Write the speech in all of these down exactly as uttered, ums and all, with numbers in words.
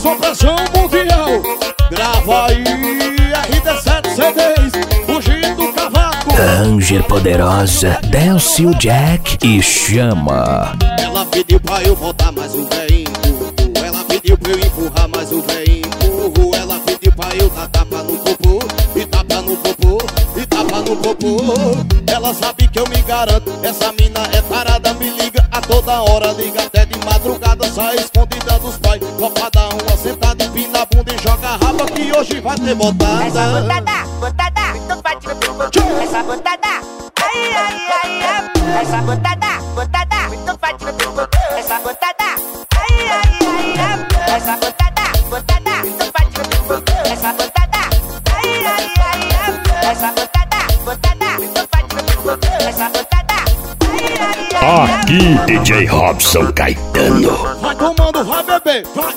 pressão mundial. Grava aí R D sete C Ds, fugindo do cavaco. Ranger Poderosa, Delcio Jack e Chama. Ela pediu pra eu botar mais um veinho. Ela pediu pra eu empurrar mais um veinho. Ela pediu pra eu dar tapa no popô, e tapa no popô, e tapa no popô. Ela sabe que eu me garanto, essa mina é tarada, me liga a toda hora, liga até de madrugada, sai escondida dos pais, só pra dar uma sentada, empina a bunda e joga a raba que hoje vai ter botada. Essa botada, botada, muito bate no popô. Essa botada, ai, ai, ai, ai. Essa botada, botada, muito bate no popô. Essa botada, ai, ai, ai, ai. Essa botada, botada, muito bate no popô. Essa botada, ai, ai, ai, ai. Essa botada, botada, muito bate no popô. Essa botada, ai, ai, ai, ai. Aqui, D J Robson Caetano. Vai tomando, vai beber, vai,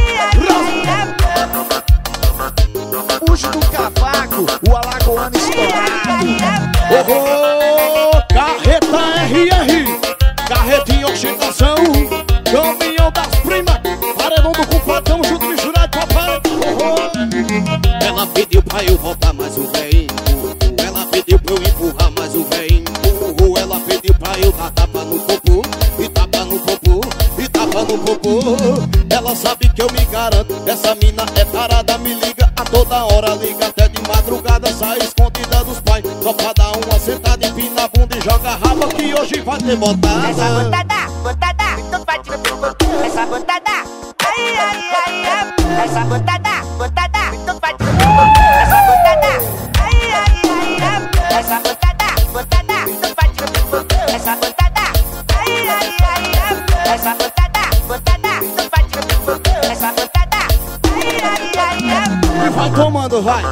Puxa do cavaco, o alagoano estourado. oh, oh, carreta R R, carretinha ostentação, caminhão das primas, paredão do compadrão, junto misturado, papai. Oh, oh. Ela pediu pra eu voltar mais um veinho. Ela pediu pra eu empurrar mais um veinho. Ela pediu pra eu dar tapa no popô, e tapa no popô, e tapa no popô. Ela sabe que eu me garanto, essa mina é tarada, me liga a toda hora, liga até de madrugada, sai escondida dos pais, só pra dar uma sentada, empina a bunda e joga a raba que hoje vai ter botada. Essa botada, botada, muito bate no popô. Essa botada, ai, ai, ai, ai. Essa botada, botada, muito bate no popô. Essa botada, ai, ai, ai, ai. Essa botada, botada, muito bate no popô. Essa botada, ai, ai, ai, ai. Essa botada, botada, muito bate no popô. Essa botada, ai, ai, ai, ai. E vai tomando, vai.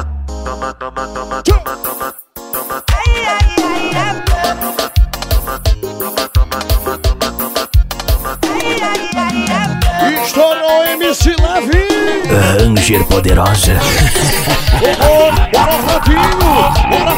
Ai, ai, ai, ai. Ai, ai, ai, ai. Estourou M C Levi. Ranger Poderosa. Oh, oh, bora, Flavinho, bora,